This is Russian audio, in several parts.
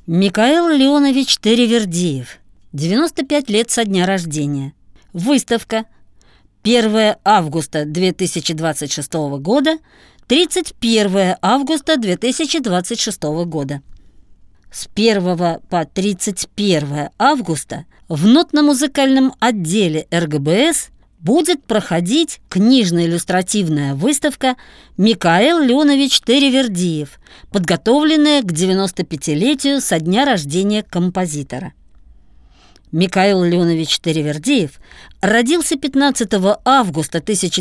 Микаэл Леонович Таривердиев. 95 лет со дня рождения. Выставка. 1 августа 2026 года, 31 августа 2026 года. С 1 по 31 августа в нотно-музыкальном отделе РГБС будет проходить книжно-иллюстративная выставка «Микаэл Леонович Таривердиев», подготовленная к 95-летию со дня рождения композитора. Микаэл Леонович Таривердиев родился 15 августа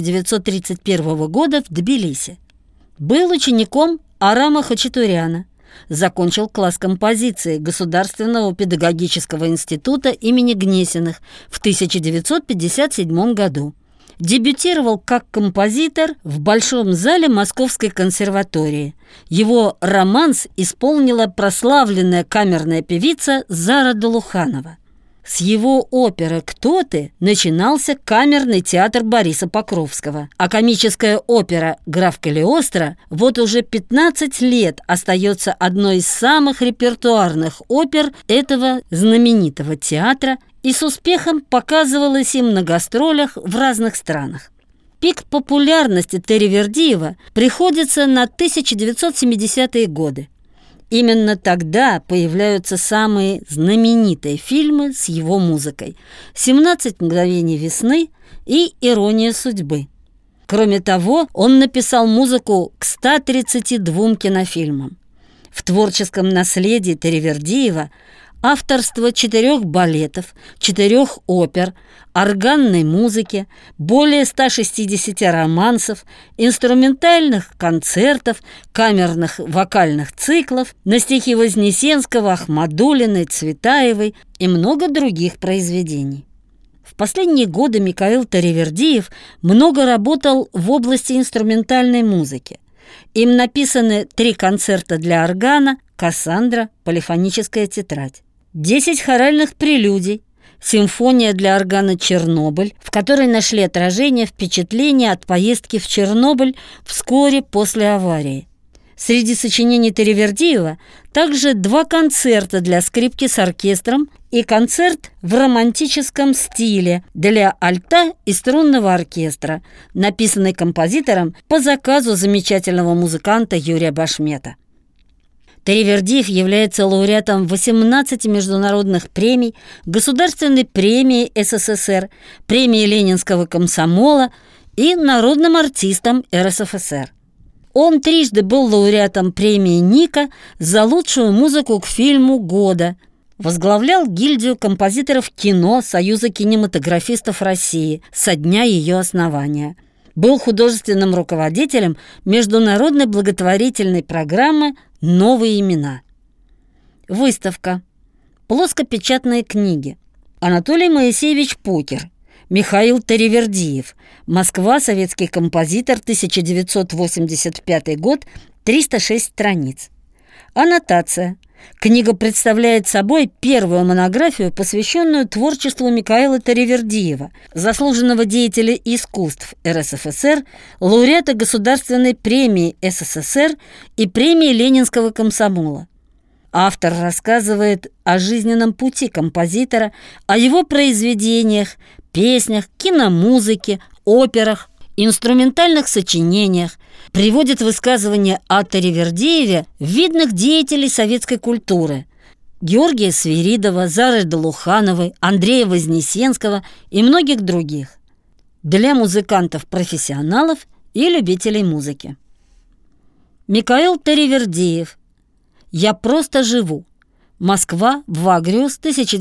1931 года в Тбилиси. Был учеником Арама Хачатуряна. Закончил класс композиции Государственного педагогического института имени Гнесиных в 1957 году. Дебютировал как композитор в Большом зале Московской консерватории. Его романс исполнила прославленная камерная певица Зара Долуханова. С его оперы «Кто ты» начинался камерный театр Бориса Покровского, а комическая опера «Граф Калиостро» вот уже 15 лет остается одной из самых репертуарных опер этого знаменитого театра и с успехом показывалась им на гастролях в разных странах. Пик популярности Таривердиева приходится на 1970-е годы. Именно тогда появляются самые знаменитые фильмы с его музыкой «17 мгновений весны» и «Ирония судьбы». Кроме того, он написал музыку к 132 кинофильмам. В творческом наследии Таривердиева авторство 4 балетов, 4 опер, органной музыки, более 160 романсов, инструментальных концертов, камерных вокальных циклов на стихи Вознесенского, Ахмадуллиной, Цветаевой и много других произведений. В последние годы Микаэл Таривердиев много работал в области инструментальной музыки. Им написаны 3 концерта для органа, «Кассандра», «Полифоническая тетрадь», 10 хоральных прелюдий, симфония для органа «Чернобыль», в которой нашли отражение впечатления от поездки в Чернобыль вскоре после аварии. Среди сочинений Таривердиева также 2 концерта для скрипки с оркестром и концерт в романтическом стиле для альта и струнного оркестра, написанный композитором по заказу замечательного музыканта Юрия Башмета. Таривердиев является лауреатом 18 международных премий, Государственной премии СССР, премии Ленинского комсомола и народным артистом РСФСР. Он трижды был лауреатом премии Ника за лучшую музыку к фильму года, возглавлял гильдию композиторов кино Союза кинематографистов России со дня ее основания. Был художественным руководителем международной благотворительной программы «Новые имена». Выставка. Плоскопечатные книги. Анатолий Моисеевич Покер. Михаил Таривердиев. Москва. Советский композитор. 1985 год. 306 страниц. Аннотация. Книга представляет собой первую монографию, посвященную творчеству Микаэла Таривердиева, заслуженного деятеля искусств РСФСР, лауреата Государственной премии СССР и премии Ленинского комсомола. Автор рассказывает о жизненном пути композитора, о его произведениях, песнях, киномузыке, операх, инструментальных сочинениях, приводит высказывания о Таривердиеве видных деятелей советской культуры: Георгия Свиридова, Зары Долухановой, Андрея Вознесенского и многих других, для музыкантов-профессионалов и любителей музыки. Микаэл Таривердиев. «Я просто живу». Москва. Вагриус.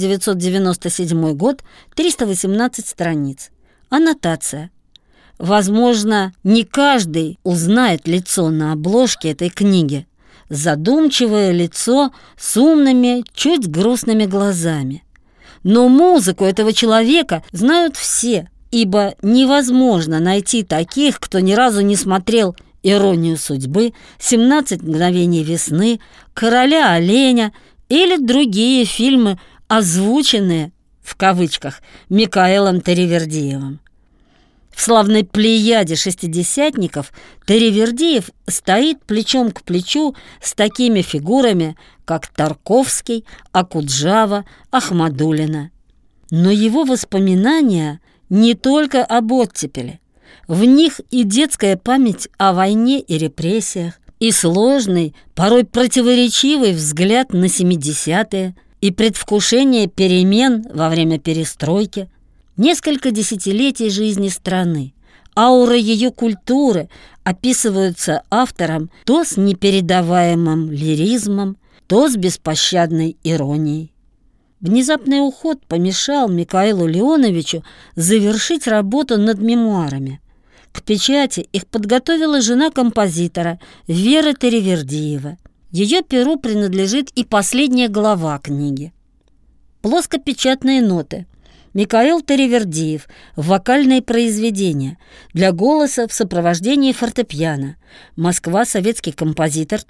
1997 год. 318 страниц. Аннотация. Возможно, не каждый узнает лицо на обложке этой книги. Задумчивое лицо с умными, чуть грустными глазами. Но музыку этого человека знают все, ибо невозможно найти таких, кто ни разу не смотрел «Иронию судьбы», «17 мгновений весны», «Короля оленя» или другие фильмы, озвученные, в кавычках, Микаэлом Таривердиевым. В славной плеяде шестидесятников Таривердиев стоит плечом к плечу с такими фигурами, как Тарковский, Акуджава, Ахмадуллина. Но его воспоминания не только об оттепели. В них и детская память о войне и репрессиях, и сложный, порой противоречивый взгляд на 70-е, и предвкушение перемен во время перестройки. Несколько десятилетий жизни страны, аура ее культуры описываются автором то с непередаваемым лиризмом, то с беспощадной иронией. Внезапный уход помешал Микаилу Леоновичу завершить работу над мемуарами. К печати их подготовила жена композитора Вера Таривердиева. Ее перу принадлежит и последняя глава книги. Плоскопечатные ноты. Микаил Таривердиев. Вокальные произведения. Для голоса в сопровождении фортепиано. Москва. Советский композитор.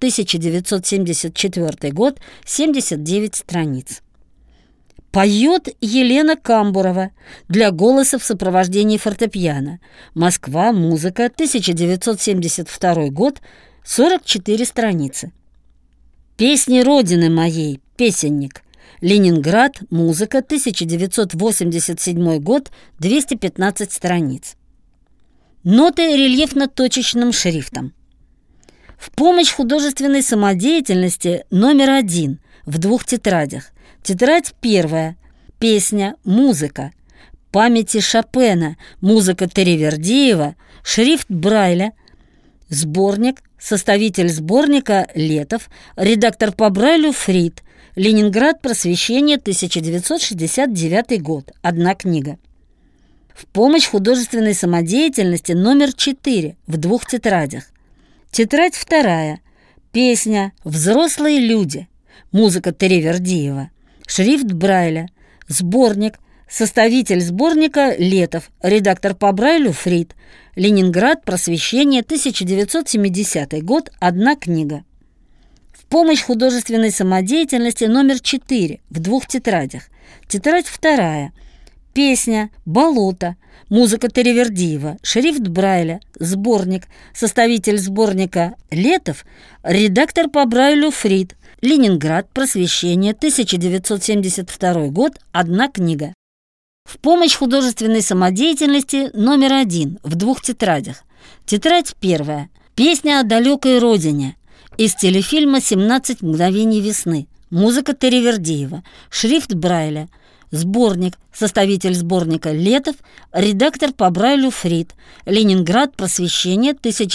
1974 год. 79 страниц. Поет Елена Камбурова. Для голоса в сопровождении фортепиано. Москва. Музыка. 1972 год. 44 страницы. Песни Родины моей. Песенник. Ленинград. Музыка. 1987 год. 215 страниц. Ноты рельефно-точечным шрифтом. В помощь художественной самодеятельности номер 1 в 2 тетрадях. Тетрадь 1. Песня, музыка. Памяти Шопена. Музыка Таривердиева. Шрифт Брайля. Сборник. Составитель сборника Летов. Редактор по Брайлю Фрид. Ленинград. Просвещение. 1969 год. 1 книга. В помощь художественной самодеятельности номер 4 в 2 тетрадях. Тетрадь 2. Песня «Взрослые люди». Музыка Таривердиева. Шрифт Брайля. Сборник. Составитель сборника Летов. Редактор по Брайлю Фрид. Ленинград. Просвещение. 1970 год. 1 книга. В помощь художественной самодеятельности номер 4 в 2 тетрадях. Тетрадь 2. Песня «Болото». Музыка Таривердиева. Шрифт Брайля. Сборник. Составитель сборника Летов. Редактор по Брайлю Фрид. Ленинград. Просвещение. 1972 год. 1 книга. В помощь художественной самодеятельности номер 1 в 2 тетрадях. Тетрадь 1. Песня о далекой родине. Из телефильма «17 мгновений весны». Музыка Таривердиева. Шрифт Брайля. Сборник. Составитель сборника Летов. Редактор по Брайлю Фрид. Ленинград. Просвещение.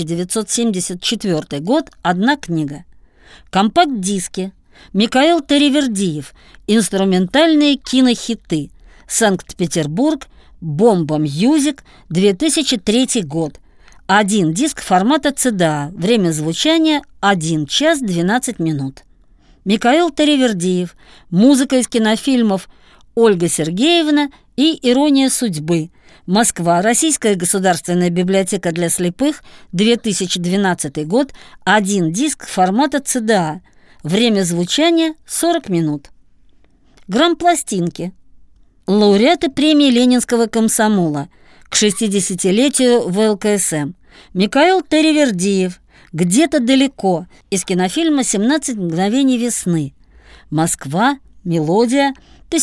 1974 год. 1 книга. Компакт-диски. Микаил Таривердиев. Инструментальные кинохиты. Санкт-Петербург. Бомба Мьюзик. 2003 год. 1 диск формата CDA. Время звучания 1 час 12 минут. Микаил Таривердиев. Музыка из кинофильмов «Ольга Сергеевна» и «Ирония судьбы». Москва. Российская государственная библиотека для слепых. 2012 год. 1 диск формата CDA. Время звучания 40 минут. Грампластинки. Лауреаты премии Ленинского комсомола к 60-летию ВЛКСМ. Микаил Таривердиев. «Где-то далеко» из кинофильма «17 мгновений весны». Москва. Мелодия.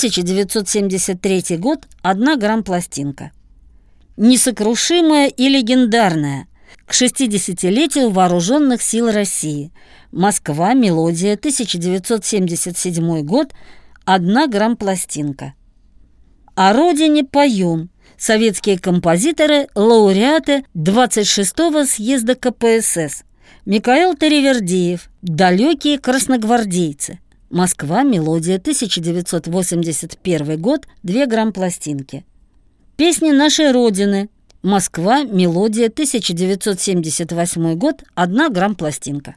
1973 год. 1 грампластинка. Несокрушимая и легендарная к 60-летию Вооруженных сил России. Москва. Мелодия. 1977 год. 1 грампластинка. О родине поем. Советские композиторы, лауреаты 26-го съезда КПСС. Микаил Таривердиев. «Далекие красногвардейцы». Москва. Мелодия. 1981 год. 2 грампластинки. Песни нашей Родины. Москва. Мелодия. 1978 год. 1 грампластинка.